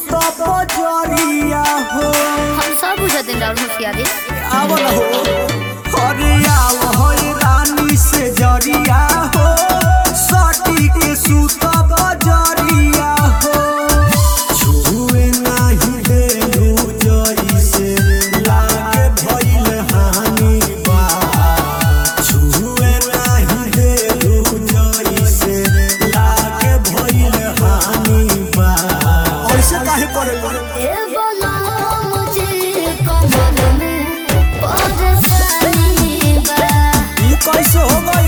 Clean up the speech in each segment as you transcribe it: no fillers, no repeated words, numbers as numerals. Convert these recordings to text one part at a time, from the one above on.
सूता बजरिया हो। हम सब बुझा दिन राउर होशियारी आव न हो अरे आव हो रानी से जरिया हो सटी के सूता बजरिया हो। छुए नाही देलू जई से लागे भइल हानि बा। छुए नाही देलू जई से लागे भइल हानि बा। ऐसे काहे करे ए बोला मुझे कमर में परेशानी बा। ई कैसे हो गई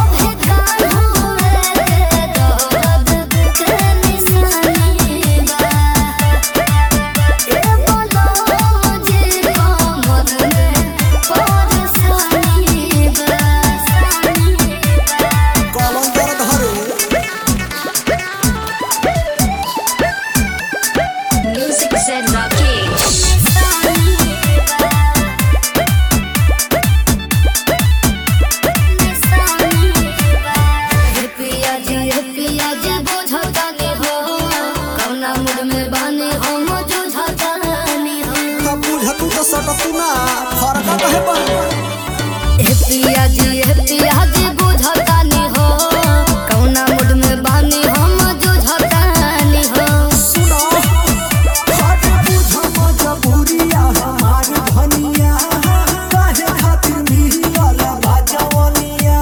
सटकुना फरका कहे पर हे पिया जी बुझतानी हो कौना मूड में बानी हम जुझतानी हो। सुनो हट बुझ मजबूरिया हमार धनिया काहे खातिर मिलल बाजवनिया।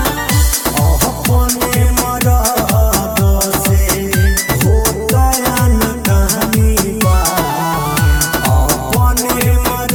अपने मरद से होतया न कहानी बा। अपने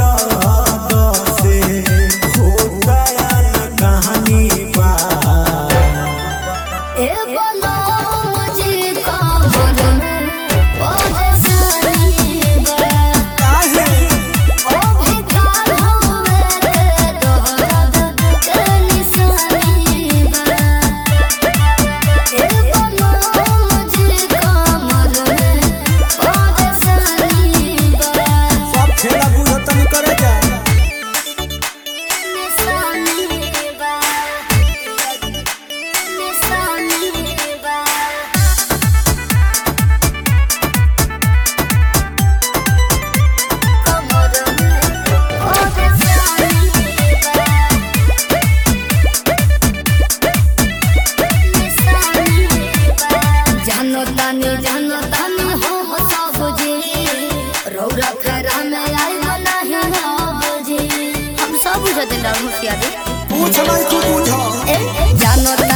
जानतानी हो सब जी रौरा फेरा में आई नहीं हो जी। हम सब बुझा दिन राउर होशियारी पूछ नहीं तू बुझ जानता